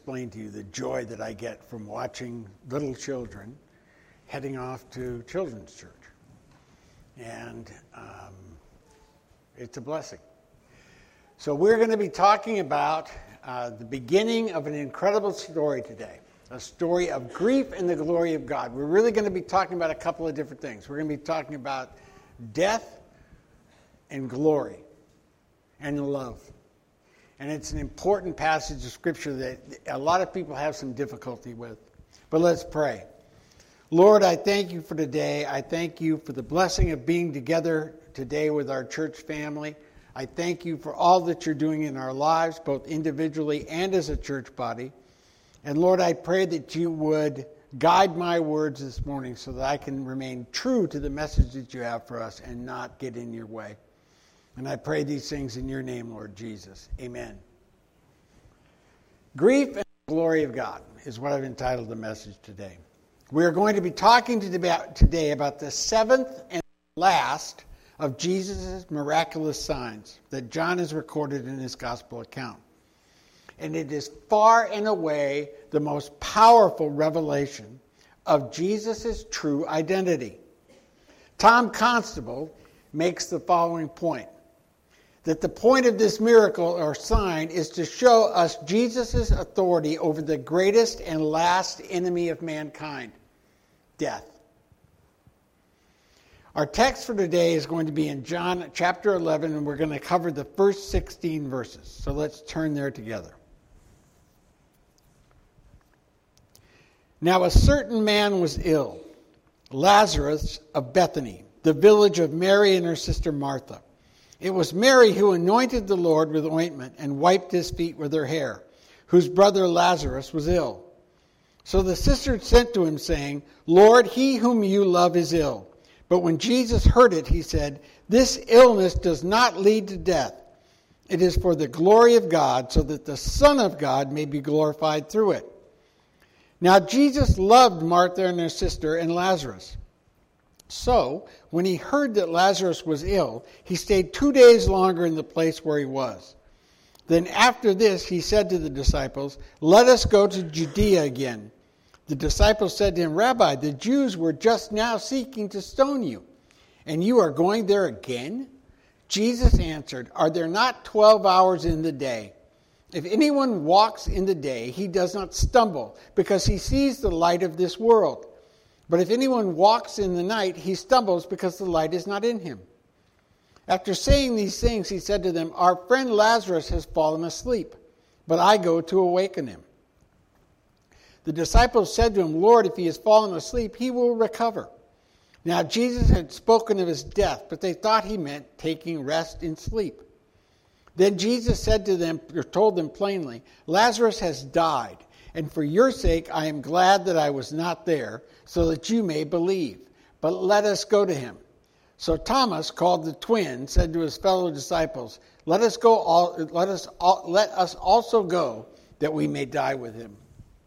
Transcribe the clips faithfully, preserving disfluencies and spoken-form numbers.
explain to you the joy that I get from watching little children heading off to children's church. And um, it's a blessing. So we're going to be talking about uh, the beginning of an incredible story today. A story of grief and the glory of God. We're really going to be talking about a couple of different things. We're going to be talking about death and glory and love. And it's an important passage of Scripture that a lot of people have some difficulty with. But let's pray. Lord, I thank you for today. I thank you for the blessing of being together today with our church family. I thank you for all that you're doing in our lives, both individually and as a church body. And Lord, I pray that you would guide my words this morning so that I can remain true to the message that you have for us and not get in your way. And I pray these things in your name, Lord Jesus. Amen. Grief and the glory of God is what I've entitled the message today. We're going to be talking today about the seventh and last of Jesus' miraculous signs that John has recorded in his gospel account. And it is far and away the most powerful revelation of Jesus' true identity. Tom Constable makes the following point, that the point of this miracle or sign is to show us Jesus' authority over the greatest and last enemy of mankind, death. Our text for today is going to be in John chapter eleven, and we're going to cover the first sixteen verses. So let's turn there together. Now a certain man was ill, Lazarus of Bethany, the village of Mary and her sister Martha. It was Mary who anointed the Lord with ointment and wiped his feet with her hair, whose brother Lazarus was ill. So the sisters sent to him, saying, Lord, he whom you love is ill. But when Jesus heard it, he said, This illness does not lead to death. It is for the glory of God, so that the Son of God may be glorified through it. Now Jesus loved Martha and her sister and Lazarus. So, when he heard that Lazarus was ill, he stayed two days longer in the place where he was. Then after this, he said to the disciples, Let us go to Judea again. The disciples said to him, Rabbi, the Jews were just now seeking to stone you, and you are going there again? Jesus answered, Are there not twelve hours in the day? If anyone walks in the day, he does not stumble, because he sees the light of this world. But if anyone walks in the night, he stumbles because the light is not in him. After saying these things, he said to them, Our friend Lazarus has fallen asleep, but I go to awaken him. The disciples said to him, Lord, if he has fallen asleep, he will recover. Now Jesus had spoken of his death, but they thought he meant taking rest in sleep. Then Jesus said to them, or told them plainly, Lazarus has died, and for your sake I am glad that I was not there, so that you may believe. But let us go to him. So Thomas, called the twin, said to his fellow disciples, Let us go. All, let us all, let us also go, that we may die with him.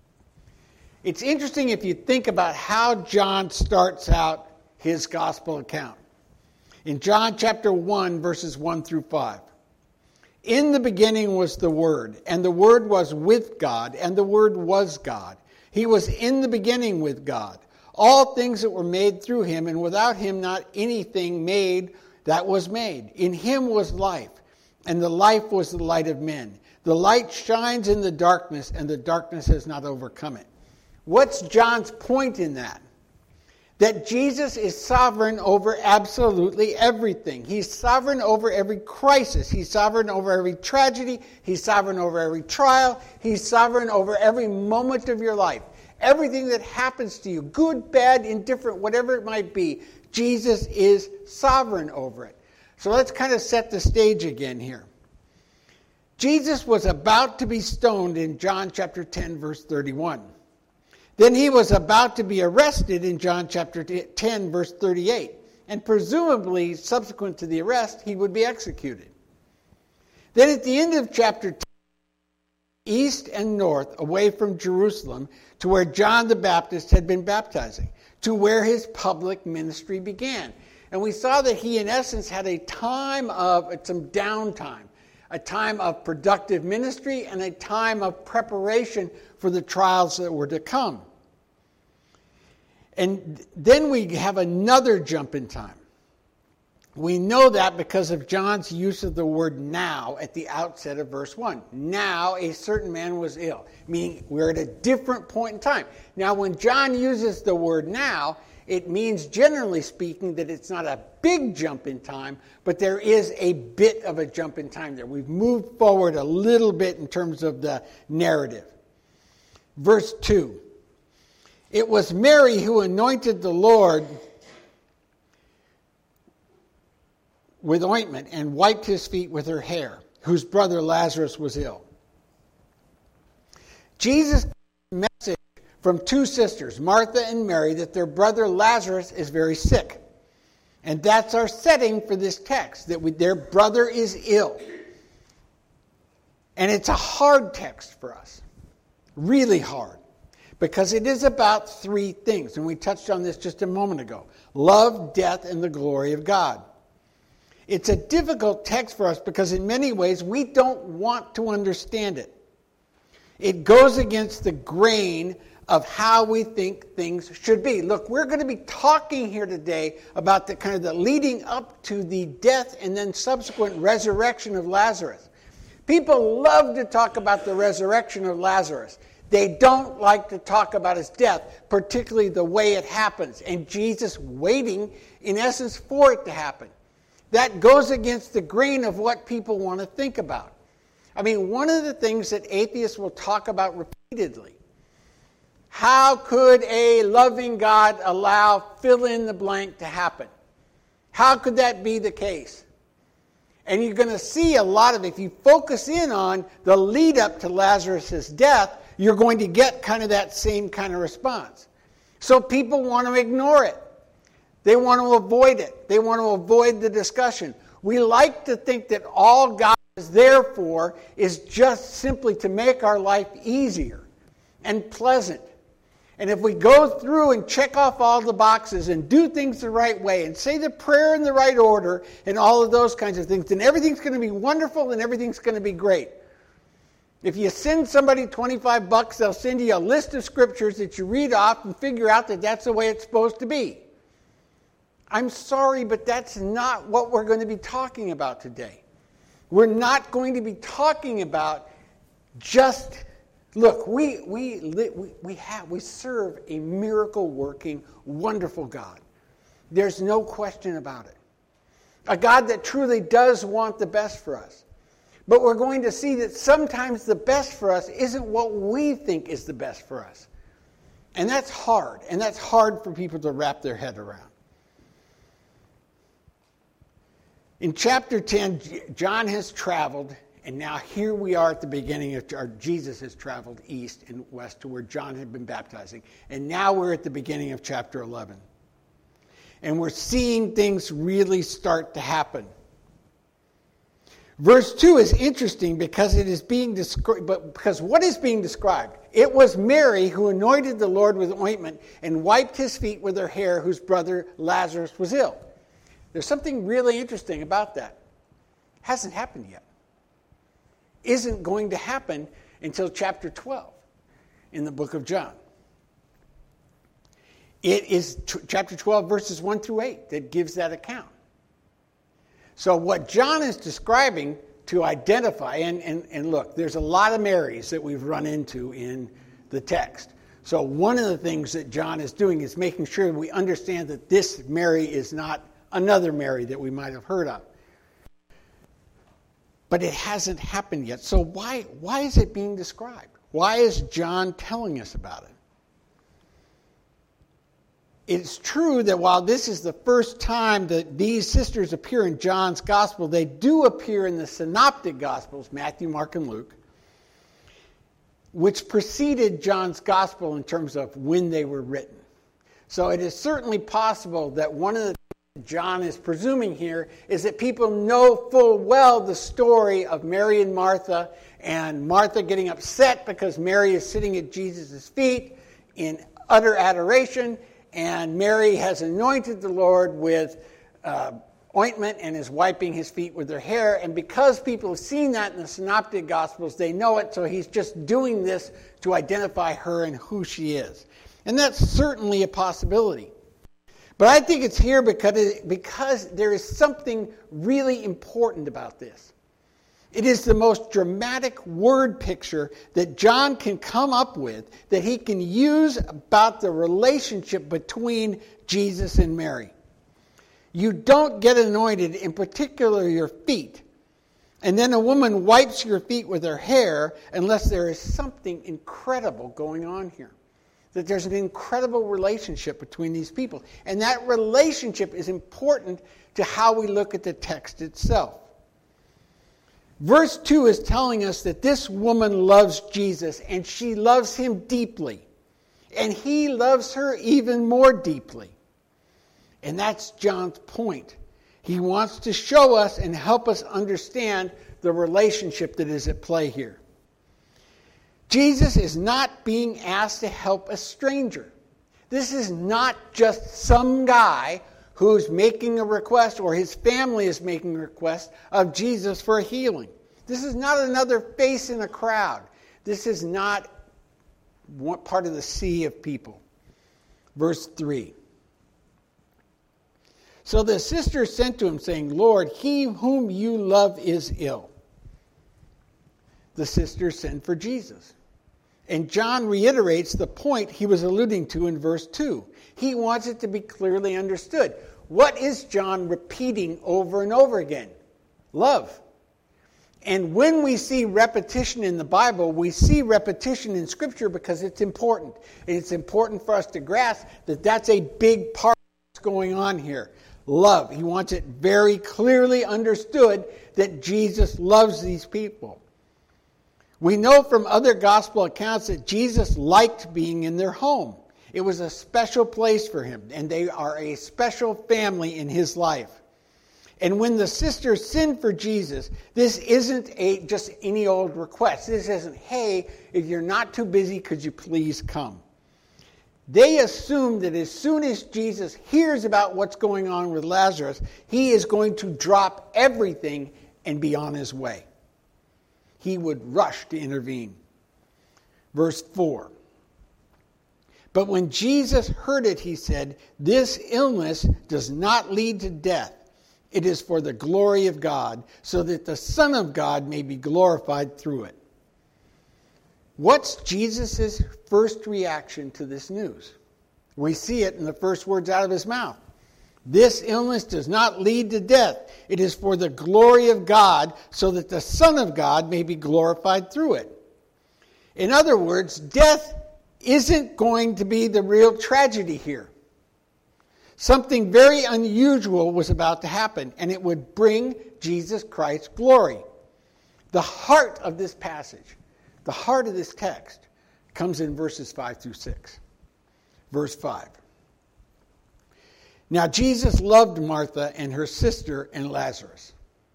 It's interesting if you think about how John starts out his gospel account. In John chapter one, verses one through five. In the beginning was the Word, and the Word was with God, and the Word was God. He was in the beginning with God. All things that were made through him, and without him not anything made that was made. In him was life, and the life was the light of men. The light shines in the darkness, and the darkness has not overcome it. What's John's point in that? That Jesus is sovereign over absolutely everything. He's sovereign over every crisis. He's sovereign over every tragedy. He's sovereign over every trial. He's sovereign over every moment of your life. Everything that happens to you, good, bad, indifferent, whatever it might be, Jesus is sovereign over it. So let's kind of set the stage again here. Jesus was about to be stoned in John chapter ten, verse thirty-one. Then he was about to be arrested in John chapter ten, verse thirty-eight. And presumably, subsequent to the arrest, he would be executed. Then at the end of chapter ten, east and north, away from Jerusalem, to where John the Baptist had been baptizing, to where his public ministry began. And we saw that he, in essence, had a time of, some downtime, a time of productive ministry and a time of preparation for the trials that were to come. And then we have another jump in time. We know that because of John's use of the word now at the outset of verse one. Now a certain man was ill, meaning we're at a different point in time. Now when John uses the word now, it means, generally speaking, that it's not a big jump in time, but there is a bit of a jump in time there. We've moved forward a little bit in terms of the narrative. Verse two. It was Mary who anointed the Lord with ointment and wiped his feet with her hair, whose brother Lazarus was ill. Jesus gave a message from two sisters, Martha and Mary, that their brother Lazarus is very sick. And that's our setting for this text, that we, their brother is ill. And it's a hard text for us, really hard, because it is about three things, and we touched on this just a moment ago: love, death, and the glory of God. It's a difficult text for us because in many ways we don't want to understand it. It goes against the grain of how we think things should be. Look, we're going to be talking here today about the kind of the leading up to the death and then subsequent resurrection of Lazarus. People love to talk about the resurrection of Lazarus. They don't like to talk about his death, particularly the way it happens, and Jesus waiting, in essence, for it to happen. That goes against the grain of what people want to think about. I mean, one of the things that atheists will talk about repeatedly: how could a loving God allow fill in the blank to happen? How could that be the case? And you're going to see a lot of, if you focus in on the lead up to Lazarus' death, you're going to get kind of that same kind of response. So people want to ignore it. They want to avoid it. They want to avoid the discussion. We like to think that all God is there for is just simply to make our life easier and pleasant. And if we go through and check off all the boxes and do things the right way and say the prayer in the right order and all of those kinds of things, then everything's going to be wonderful and everything's going to be great. If you send somebody twenty-five bucks, they'll send you a list of scriptures that you read off and figure out that that's the way it's supposed to be. I'm sorry, but that's not what we're going to be talking about today. We're not going to be talking about just, look, we we we we have we serve a miracle-working, wonderful God. There's no question about it. A God that truly does want the best for us. But we're going to see that sometimes the best for us isn't what we think is the best for us. And that's hard. And that's hard for people to wrap their head around. In chapter ten, John has traveled, and now here we are at the beginning of, or Jesus has traveled east and west to where John had been baptizing. And now we're at the beginning of chapter eleven. And we're seeing things really start to happen. Verse two is interesting because it is being described, but because what is being described? It was Mary who anointed the Lord with ointment and wiped his feet with her hair, whose brother Lazarus was ill. There's something really interesting about that. Hasn't happened yet. Isn't going to happen until chapter twelve in the book of John. It is t- chapter twelve, verses one through eight that gives that account. So what John is describing to identify, and, and, and look, there's a lot of Marys that we've run into in the text. So one of the things that John is doing is making sure that we understand that this Mary is not another Mary that we might have heard of. But it hasn't happened yet. So why, why is it being described? Why is John telling us about it? It's true that while this is the first time that these sisters appear in John's gospel, they do appear in the synoptic gospels, Matthew, Mark, and Luke, which preceded John's gospel in terms of when they were written. So it is certainly possible that one of the things John is presuming here is that people know full well the story of Mary and Martha, and Martha getting upset because Mary is sitting at Jesus' feet in utter adoration, and Mary has anointed the Lord with uh, ointment and is wiping his feet with her hair. And because people have seen that in the Synoptic Gospels, they know it, so he's just doing this to identify her and who she is. And that's certainly a possibility. But I think it's here because, it, because there is something really important about this. It is the most dramatic word picture that John can come up with, that he can use about the relationship between Jesus and Mary. You don't get anointed, in particular your feet, and then a woman wipes your feet with her hair unless there is something incredible going on here. That there's an incredible relationship between these people. And that relationship is important to how we look at the text itself. Verse two is telling us that this woman loves Jesus, and she loves him deeply. And he loves her even more deeply. And that's John's point. He wants to show us and help us understand the relationship that is at play here. Jesus is not being asked to help a stranger. This is not just some guy who's making a request, or his family is making a request of Jesus for a healing. This is not another face in a crowd. This is not one part of the sea of people. Verse three. So the sisters sent to him, saying, Lord, he whom you love is ill. The sisters sent for Jesus. And John reiterates the point he was alluding to in verse two. He wants it to be clearly understood. What is John repeating over and over again? Love. And when we see repetition in the Bible, we see repetition in Scripture because it's important. And it's important for us to grasp that that's a big part of what's going on here. Love. He wants it very clearly understood that Jesus loves these people. We know from other gospel accounts that Jesus liked being in their home. It was a special place for him, and they are a special family in his life. And when the sisters sinned for Jesus, this isn't a just any old request. This isn't, hey, if you're not too busy, could you please come? They assume that as soon as Jesus hears about what's going on with Lazarus, he is going to drop everything and be on his way. He would rush to intervene. Verse four. But when Jesus heard it, he said, this illness does not lead to death. It is for the glory of God, so that the Son of God may be glorified through it. What's Jesus' first reaction to this news? We see it in the first words out of his mouth. This illness does not lead to death. It is for the glory of God, so that the Son of God may be glorified through it. In other words, death isn't going to be the real tragedy here. Something very unusual was about to happen, and it would bring Jesus Christ glory. The heart of this passage, the heart of this text, comes in verses five through six. Verse five. Now Jesus loved Martha and her sister and Lazarus.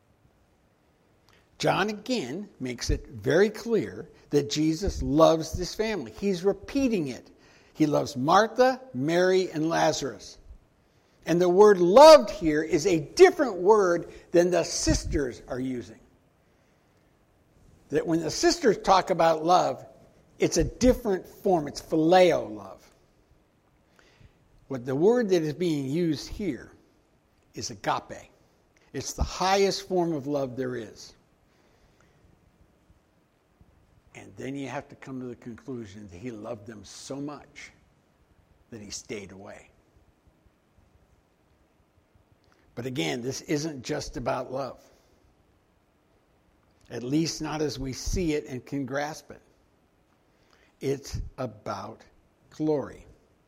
John again makes it very clear that Jesus loves this family. He's repeating it. He loves Martha, Mary, and Lazarus. And the word loved here is a different word than the sisters are using. That when the sisters talk about love, it's a different form. It's phileo love. What the word that is being used here is agape. It's the highest form of love there is. And then you have to come to the conclusion that he loved them so much that he stayed away. But again, this isn't just about love. At least not as we see it and can grasp it. It's about glory.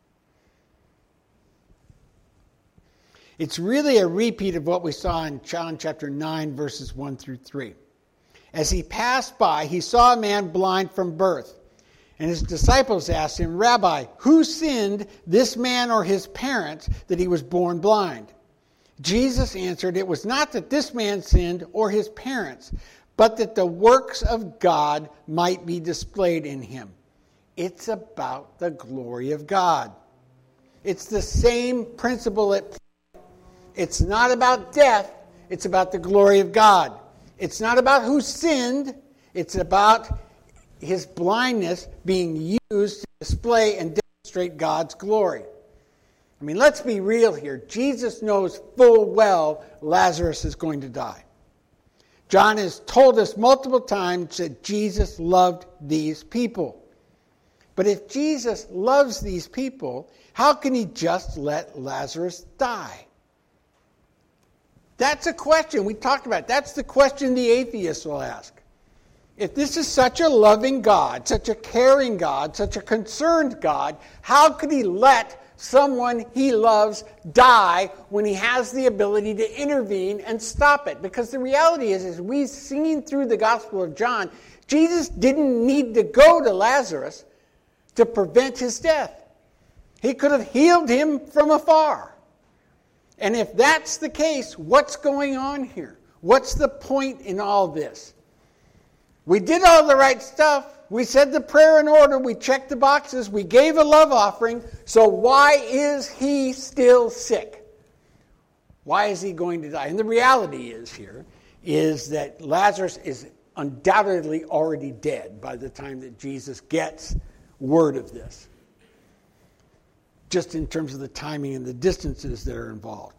It's really a repeat of what we saw in John chapter nine, verses one through three. As he passed by, he saw a man blind from birth. And his disciples asked him, Rabbi, who sinned, this man or his parents, that he was born blind? Jesus answered, it was not that this man sinned or his parents, but that the works of God might be displayed in him. It's about the glory of God. It's the same principle at play. It's not about death. It's about the glory of God. It's not about who sinned. It's about his blindness being used to display and demonstrate God's glory. I mean, let's be real here. Jesus knows full well Lazarus is going to die. John has told us multiple times that Jesus loved these people. But if Jesus loves these people, how can he just let Lazarus die? That's a question we talked about. That's the question the atheists will ask. If this is such a loving God, such a caring God, such a concerned God, how could he let someone he loves die when he has the ability to intervene and stop it? Because the reality is, as we've seen through the Gospel of John, Jesus didn't need to go to Lazarus to prevent his death. He could have healed him from afar. And if that's the case, what's going on here? What's the point in all this? We did all the right stuff. We said the prayer in order. We checked the boxes. We gave a love offering. So why is he still sick? Why is he going to die? And the reality is here is that Lazarus is undoubtedly already dead by the time that Jesus gets word of this. Just in terms of the timing and the distances that are involved.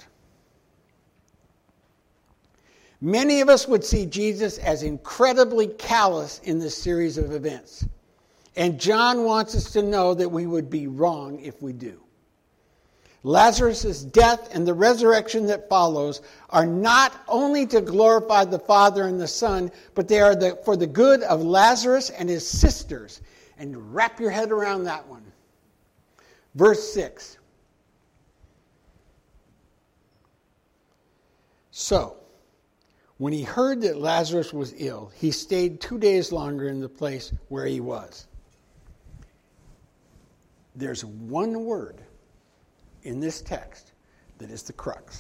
Many of us would see Jesus as incredibly callous in this series of events. And John wants us to know that we would be wrong if we do. Lazarus' death and the resurrection that follows are not only to glorify the Father and the Son, but they are the, for the good of Lazarus and his sisters. And wrap your head around that one. Verse six. So, when he heard that Lazarus was ill, he stayed two days longer in the place where he was. There's one word in this text that is the crux.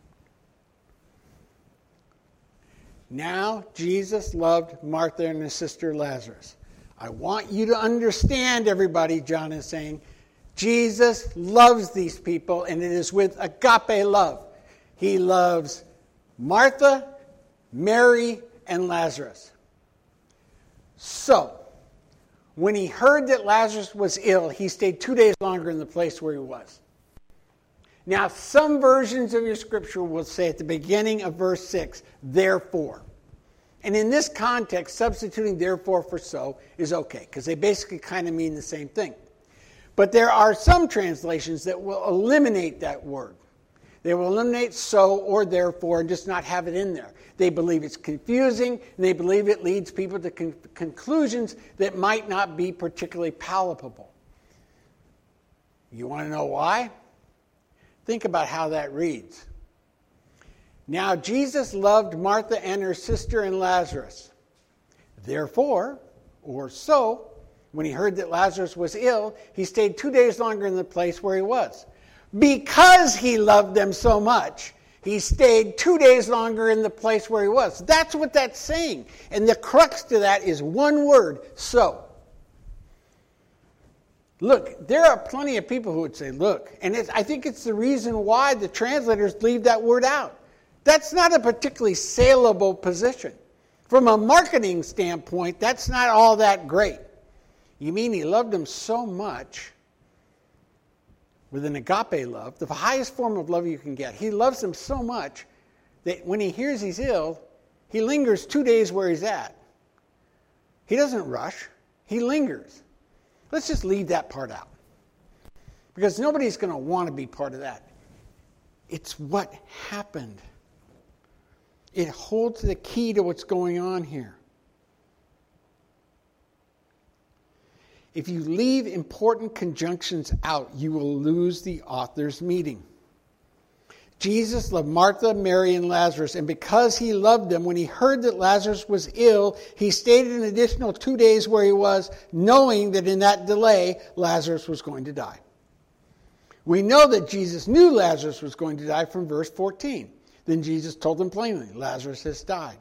Now, Jesus loved Martha and his sister Lazarus. I want you to understand, everybody, John is saying, Jesus loves these people, and it is with agape love. He loves Martha, Mary, and Lazarus. So, when he heard that Lazarus was ill, he stayed two days longer in the place where he was. Now, some versions of your scripture will say at the beginning of verse six, therefore. And in this context, substituting therefore for so is okay, because they basically kind of mean the same thing. But there are some translations that will eliminate that word. They will eliminate so or therefore and just not have it in there. They believe it's confusing, and they believe it leads people to con- conclusions that might not be particularly palatable. You want to know why? Think about how that reads. Now Jesus loved Martha and her sister and Lazarus. Therefore, or so, when he heard that Lazarus was ill, he stayed two days longer in the place where he was. Because he loved them so much, he stayed two days longer in the place where he was. That's what that's saying. And the crux to that is one word, so. Look, there are plenty of people who would say, look, and it's, I think it's the reason why the translators leave that word out. That's not a particularly saleable position. From a marketing standpoint, that's not all that great. You mean he loved them so much with an agape love, the highest form of love you can get. He loves them so much that when he hears he's ill, he lingers two days where he's at. He doesn't rush. He lingers. Let's just leave that part out. Because nobody's going to want to be part of that. It's what happened. It holds the key to what's going on here. If you leave important conjunctions out, you will lose the author's meaning. Jesus loved Martha, Mary, and Lazarus, and because he loved them, when he heard that Lazarus was ill, he stayed an additional two days where he was, knowing that in that delay, Lazarus was going to die. We know that Jesus knew Lazarus was going to die from verse fourteen. Then Jesus told them plainly, Lazarus has died.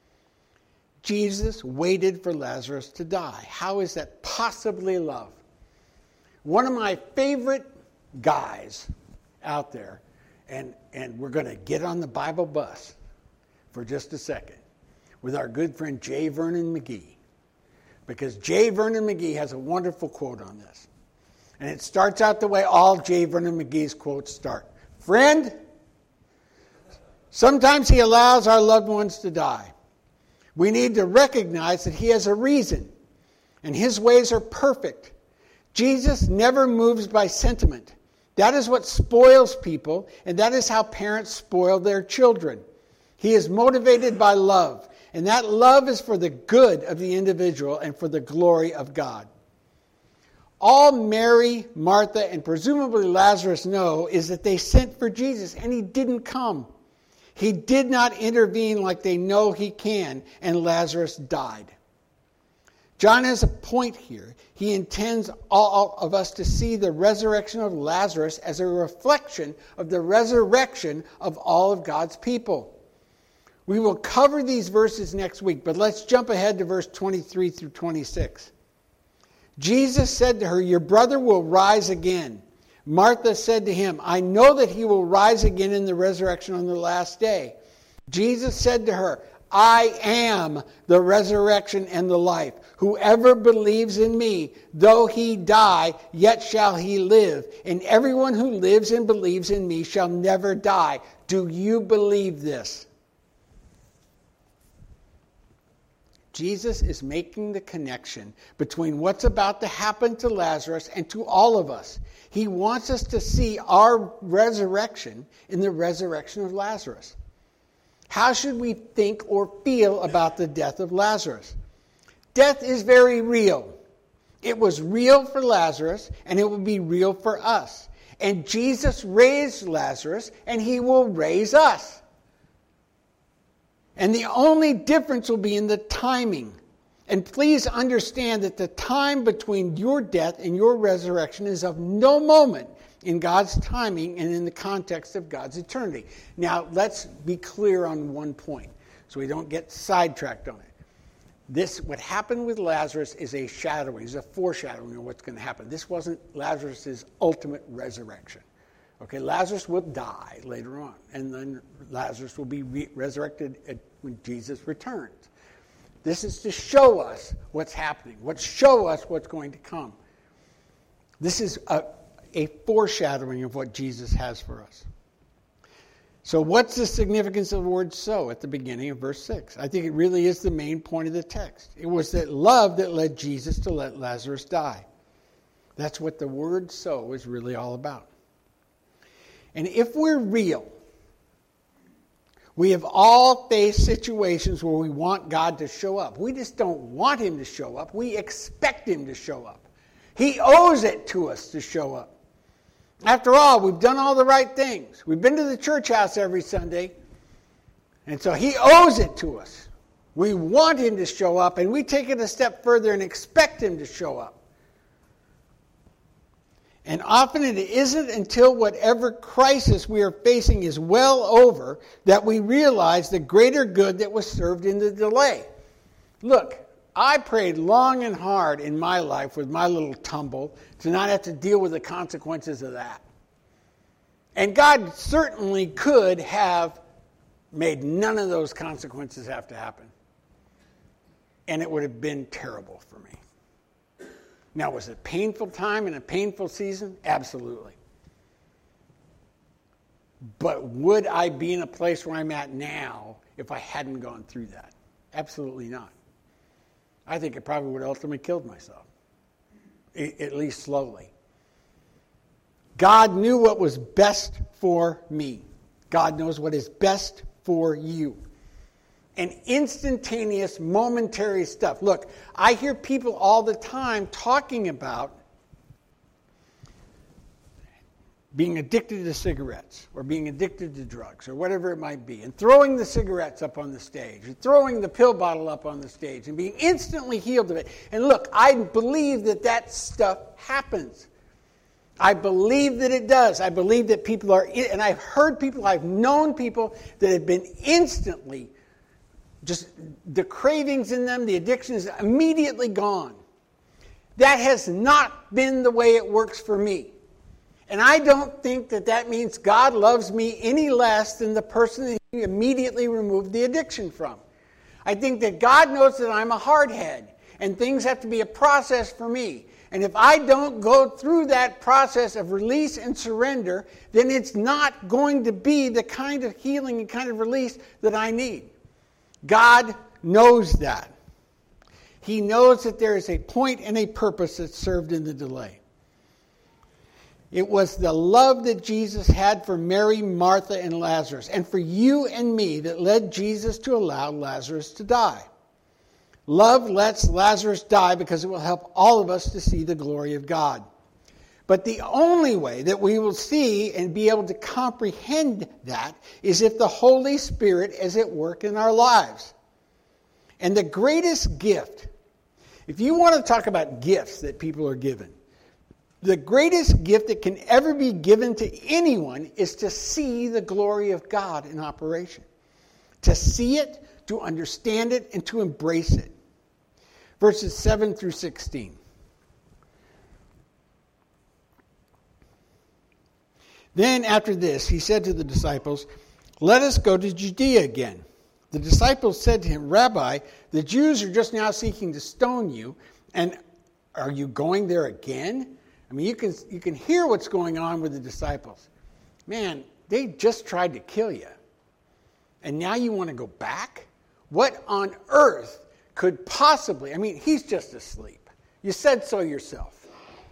Jesus waited for Lazarus to die. How is that possibly love? One of my favorite guys out there, And, and we're going to get on the Bible bus for just a second with our good friend J. Vernon McGee. Because J. Vernon McGee has a wonderful quote on this. And it starts out the way all J. Vernon McGee's quotes start. Friend, sometimes he allows our loved ones to die. We need to recognize that he has a reason, and his ways are perfect. Jesus never moves by sentiment. That is what spoils people, and that is how parents spoil their children. He is motivated by love, and that love is for the good of the individual and for the glory of God. All Mary, Martha, and presumably Lazarus know is that they sent for Jesus, and he didn't come. He did not intervene like they know he can, and Lazarus died. John has a point here. He intends all of us to see the resurrection of Lazarus as a reflection of the resurrection of all of God's people. We will cover these verses next week, but let's jump ahead to verse twenty-three through twenty-six. Jesus said to her, "Your brother will rise again." Martha said to him, "I know that he will rise again in the resurrection on the last day." Jesus said to her, "I am the resurrection and the life. Whoever believes in me, though he die, yet shall he live. And everyone who lives and believes in me shall never die." Do you believe this? Jesus is making the connection between what's about to happen to Lazarus and to all of us. He wants us to see our resurrection in the resurrection of Lazarus. How should we think or feel about the death of Lazarus? Death is very real. It was real for Lazarus, and it will be real for us. And Jesus raised Lazarus, and he will raise us. And the only difference will be in the timing. And please understand that the time between your death and your resurrection is of no moment in God's timing and in the context of God's eternity. Now, let's be clear on one point so we don't get sidetracked on it. This, what happened with Lazarus is a shadowing, is a foreshadowing of what's going to happen. This wasn't Lazarus' ultimate resurrection. Okay, Lazarus will die later on, and then Lazarus will be re- resurrected at, when Jesus returns. This is to show us what's happening, what show us what's going to come. This is a, a foreshadowing of what Jesus has for us. So what's the significance of the word "so" at the beginning of verse six? I think it really is the main point of the text. It was that love that led Jesus to let Lazarus die. That's what the word "so" is really all about. And if we're real, we have all faced situations where we want God to show up. We just don't want him to show up. We expect him to show up. He owes it to us to show up. After all, we've done all the right things. We've been to the church house every Sunday. And so he owes it to us. We want him to show up, and we take it a step further and expect him to show up. And often it isn't until whatever crisis we are facing is well over that we realize the greater good that was served in the delay. Look, I prayed long and hard in my life with my little tumble to not have to deal with the consequences of that. And God certainly could have made none of those consequences have to happen. And it would have been terrible for me. Now, was it a painful time and a painful season? Absolutely. But would I be in a place where I'm at now if I hadn't gone through that? Absolutely not. I think it probably would have ultimately killed myself, at least slowly. God knew what was best for me. God knows what is best for you. And instantaneous, momentary stuff. Look, I hear people all the time talking about being addicted to cigarettes or being addicted to drugs or whatever it might be, and throwing the cigarettes up on the stage, or throwing the pill bottle up on the stage, and being instantly healed of it. And look, I believe that that stuff happens. I believe that it does. I believe that people are, and I've heard people, I've known people that have been instantly, just the cravings in them, the addiction is immediately gone. That has not been the way it works for me. And I don't think that that means God loves me any less than the person that he immediately removed the addiction from. I think that God knows that I'm a hardhead, and things have to be a process for me. And if I don't go through that process of release and surrender, then it's not going to be the kind of healing and kind of release that I need. God knows that. He knows that there is a point and a purpose that's served in the delay. It was the love that Jesus had for Mary, Martha, and Lazarus, and for you and me, that led Jesus to allow Lazarus to die. Love lets Lazarus die because it will help all of us to see the glory of God. But the only way that we will see and be able to comprehend that is if the Holy Spirit is at work in our lives. And the greatest gift, if you want to talk about gifts that people are given, the greatest gift that can ever be given to anyone is to see the glory of God in operation. To see it, to understand it, and to embrace it. Verses seven through sixteen. Then after this, he said to the disciples, "Let us go to Judea again." The disciples said to him, "Rabbi, the Jews are just now seeking to stone you, and are you going there again?" I mean, you can you can hear what's going on with the disciples. Man, they just tried to kill you. And now you want to go back? What on earth could possibly... I mean, he's just asleep. You said so yourself.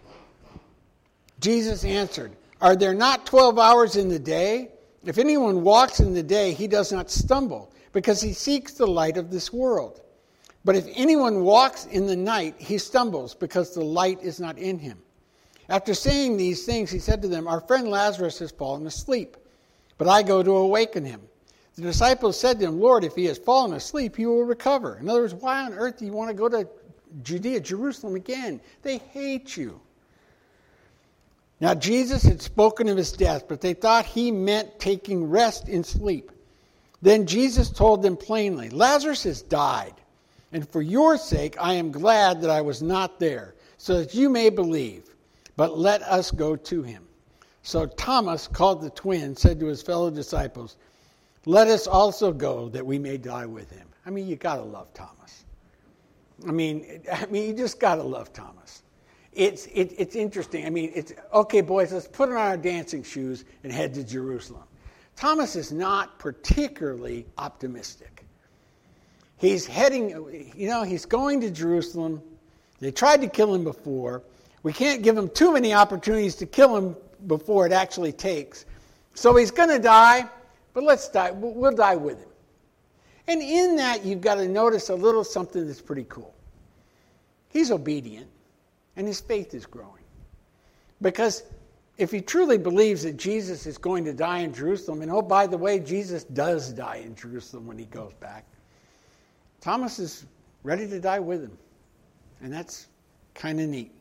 Jesus answered, "Are there not twelve hours in the day? If anyone walks in the day, he does not stumble, because he seeks the light of this world. But if anyone walks in the night, he stumbles, because the light is not in him." After saying these things, he said to them, "Our friend Lazarus has fallen asleep, but I go to awaken him." The disciples said to him, "Lord, if he has fallen asleep, he will recover." In other words, why on earth do you want to go to Judea, Jerusalem again? They hate you. Now Jesus had spoken of his death, but they thought he meant taking rest in sleep. Then Jesus told them plainly, "Lazarus has died, and for your sake I am glad that I was not there, so that you may believe. But let us go to him." So Thomas, called the twin, said to his fellow disciples, "Let us also go, that we may die with him." I mean, you got to love Thomas. I mean, I mean, you just got to love Thomas. It's it, it's interesting. I mean, it's okay, boys. Let's put on our dancing shoes and head to Jerusalem. Thomas is not particularly optimistic. He's heading. You know, he's going to Jerusalem. They tried to kill him before. We can't give him too many opportunities to kill him before it actually takes. So he's going to die, but let's die. We'll die with him. And in that, you've got to notice a little something that's pretty cool. He's obedient, and his faith is growing. Because if he truly believes that Jesus is going to die in Jerusalem, and oh, by the way, Jesus does die in Jerusalem when he goes back, Thomas is ready to die with him. And that's kind of neat.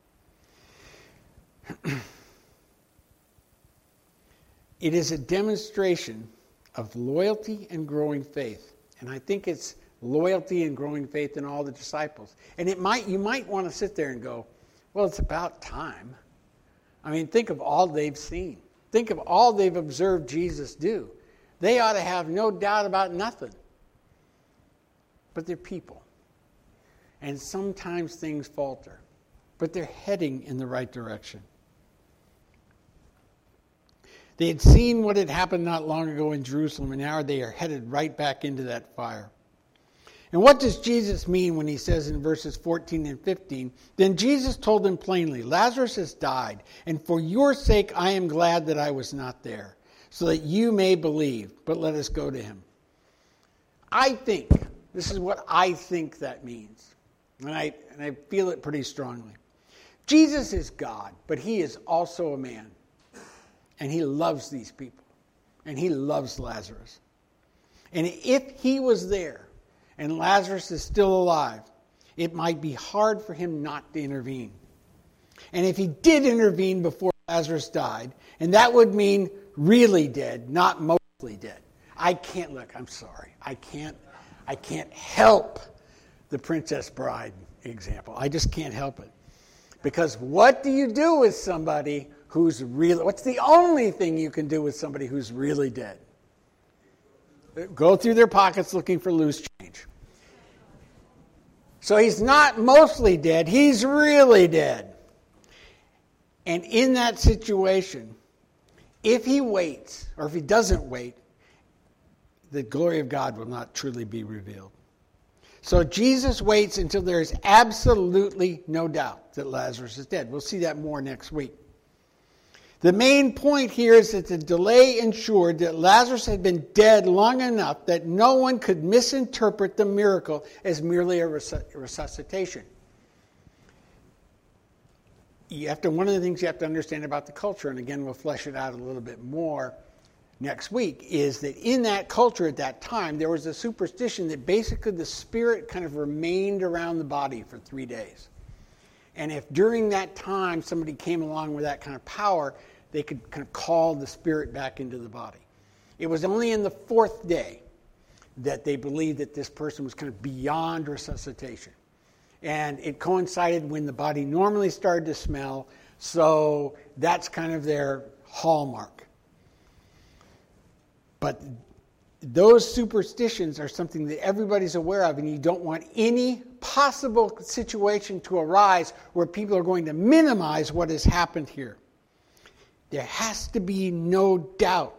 It is a demonstration of loyalty and growing faith. And I think it's loyalty and growing faith in all the disciples. And it might you might want to sit there and go, well, it's about time. I mean, think of all they've seen. Think of all they've observed Jesus do. They ought to have no doubt about nothing. But they're people. And sometimes things falter. But they're heading in the right direction. They had seen what had happened not long ago in Jerusalem, and now they are headed right back into that fire. And what does Jesus mean when he says in verses fourteen and fifteen, "Then Jesus told them plainly, 'Lazarus has died, and for your sake I am glad that I was not there, so that you may believe, but let us go to him.'" I think, this is what I think that means, and I, and I feel it pretty strongly. Jesus is God, but he is also a man. And he loves these people. And he loves Lazarus. And if he was there and Lazarus is still alive, it might be hard for him not to intervene. And if he did intervene before Lazarus died, and that would mean really dead, not mostly dead. I can't, look, I'm sorry. I can't, I can't help the Princess Bride example. I just can't help it. Because what do you do with somebody who's really, what's the only thing you can do with somebody who's really dead? Go through their pockets looking for loose change. So he's not mostly dead, he's really dead. And in that situation, if he waits, or if he doesn't wait, the glory of God will not truly be revealed. So Jesus waits until there is absolutely no doubt that Lazarus is dead. We'll see that more next week. The main point here is that the delay ensured that Lazarus had been dead long enough that no one could misinterpret the miracle as merely a resuscitation. You have to, one of the things you have to understand about the culture, and again we'll flesh it out a little bit more next week, is that in that culture at that time there was a superstition that basically the spirit kind of remained around the body for three days. And if during that time somebody came along with that kind of power, they could kind of call the spirit back into the body. It was only in the fourth day that they believed that this person was kind of beyond resuscitation. And it coincided when the body normally started to smell, so that's kind of their hallmark. But those superstitions are something that everybody's aware of, and you don't want any possible situation to arise where people are going to minimize what has happened here. There has to be no doubt.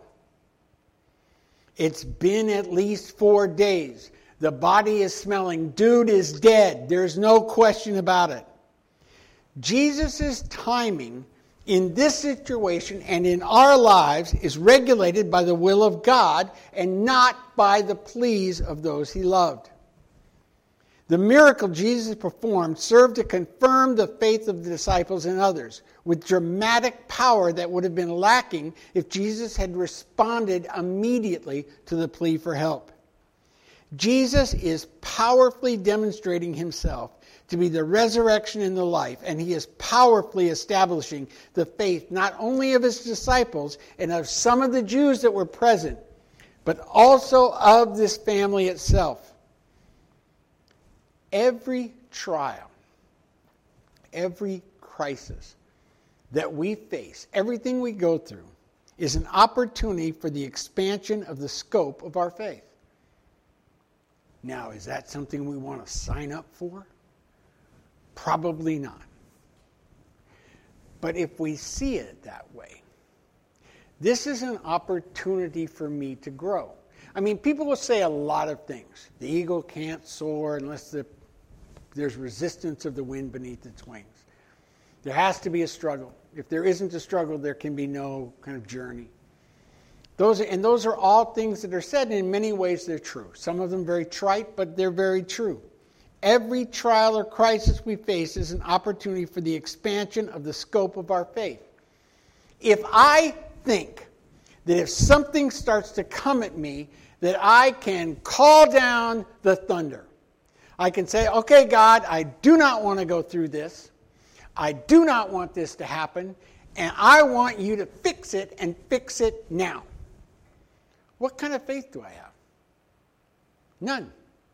It's been at least four days. The body is smelling. Dude is dead. There's no question about it. Jesus' timing in this situation and in our lives is regulated by the will of God and not by the pleas of those he loved. The miracle Jesus performed served to confirm the faith of the disciples and others with dramatic power that would have been lacking if Jesus had responded immediately to the plea for help. Jesus is powerfully demonstrating himself to be the resurrection and the life, and he is powerfully establishing the faith not only of his disciples and of some of the Jews that were present, but also of this family itself. Every trial, every crisis that we face, everything we go through, is an opportunity for the expansion of the scope of our faith. Now, is that something we want to sign up for? Probably not. But if we see it that way, this is an opportunity for me to grow. I mean, people will say a lot of things. The eagle can't soar unless the, there's resistance of the wind beneath its wings. There has to be a struggle. If there isn't a struggle, there can be no kind of journey. Those are, and those are all things that are said, and in many ways they're true. Some of them very trite, but they're very true. Every trial or crisis we face is an opportunity for the expansion of the scope of our faith. If I think that if something starts to come at me, that I can call down the thunder. I can say, okay, God, I do not want to go through this. I do not want this to happen, and I want you to fix it and fix it now. What kind of faith do I have? None.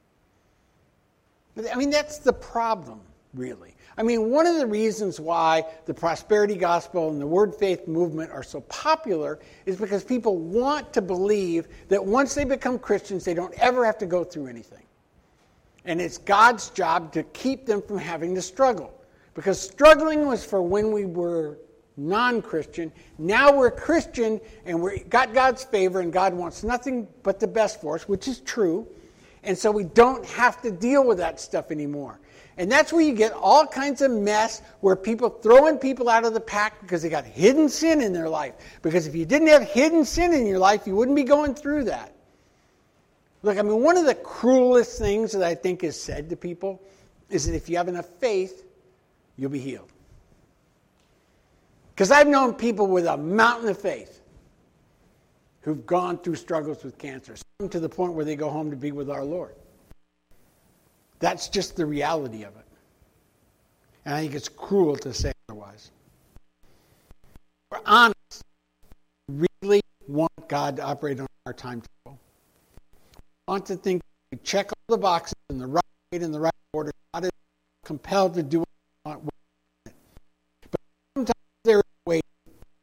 I mean, that's the problem, really. I mean, one of the reasons why the prosperity gospel and the word faith movement are so popular is because people want to believe that once they become Christians, they don't ever have to go through anything. And it's God's job to keep them from having to struggle. Because struggling was for when we were non-Christian. Now we're Christian and we got God's favor and God wants nothing but the best for us, which is true. And so we don't have to deal with that stuff anymore. And that's where you get all kinds of mess where people throwing people out of the pack because they got hidden sin in their life. Because if you didn't have hidden sin in your life, you wouldn't be going through that. Look, I mean, one of the cruelest things that I think is said to people is that if you have enough faith, you'll be healed. Because I've known people with a mountain of faith who've gone through struggles with cancer, some to the point where they go home to be with our Lord. That's just the reality of it. And I think it's cruel to say otherwise. We're honest. We really want God to operate on our timetable. We want to think we check all the boxes in the right way, in the right order. God is compelled to do what we want. But sometimes there is a way.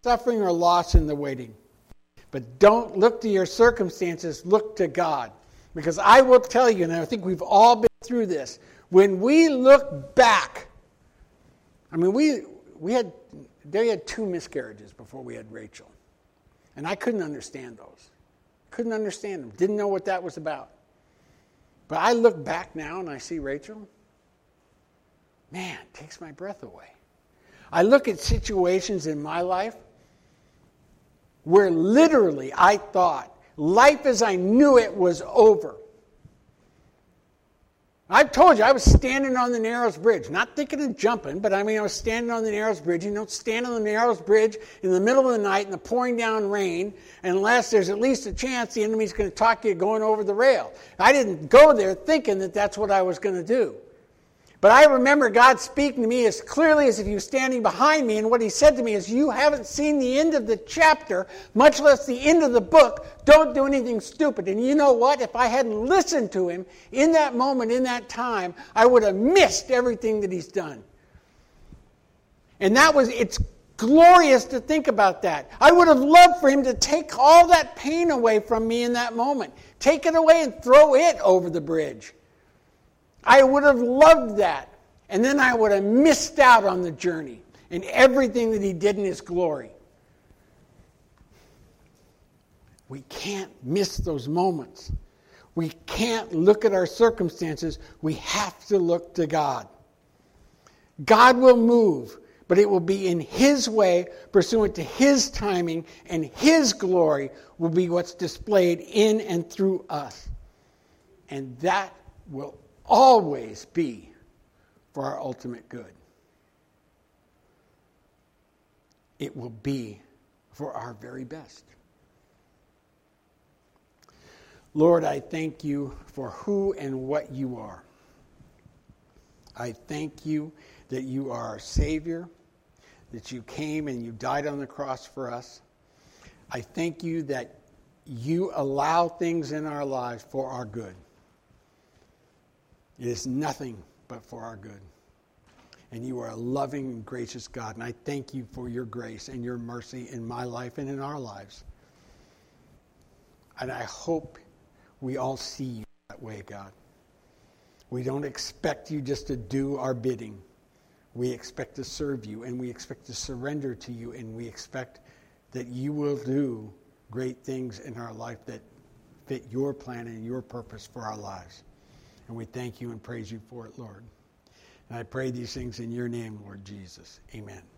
suffering or loss in the waiting. But don't look to your circumstances, look to God. Because I will tell you, and I think we've all been through this, when we look back, I mean, we we had, they had two miscarriages before we had Rachel. And I couldn't understand those. Couldn't understand them. Didn't know what that was about. But I look back now and I see Rachel. Man, it takes my breath away. I look at situations in my life where literally I thought life as I knew it was over. I've told you, I was standing on the Narrows Bridge, not thinking of jumping, but I mean, I was standing on the Narrows Bridge. You don't stand on the Narrows Bridge in the middle of the night in the pouring down rain unless there's at least a chance the enemy's going to talk you going over the rail. I didn't go there thinking that that's what I was going to do. But I remember God speaking to me as clearly as if he was standing behind me, and what he said to me is, you haven't seen the end of the chapter, much less the end of the book. Don't do anything stupid. And you know what? If I hadn't listened to him in that moment, in that time, I would have missed everything that he's done. And that was, it's glorious to think about that. I would have loved for him to take all that pain away from me in that moment. Take it away and throw it over the bridge. I would have loved that. And then I would have missed out on the journey and everything that he did in his glory. We can't miss those moments. We can't look at our circumstances. We have to look to God. God will move, but it will be in his way, pursuant to his timing, and his glory will be what's displayed in and through us. And that will always be for our ultimate good. It will be for our very best. Lord, I thank you for who and what you are. I thank you that you are our Savior, that you came and you died on the cross for us. I thank you that you allow things in our lives for our good. It is nothing but for our good. And you are a loving and gracious God. And I thank you for your grace and your mercy in my life and in our lives. And I hope we all see you that way, God. We don't expect you just to do our bidding. We expect to serve you, and we expect to surrender to you, and we expect that you will do great things in our life that fit your plan and your purpose for our lives. And we thank you and praise you for it, Lord. And I pray these things in your name, Lord Jesus. Amen.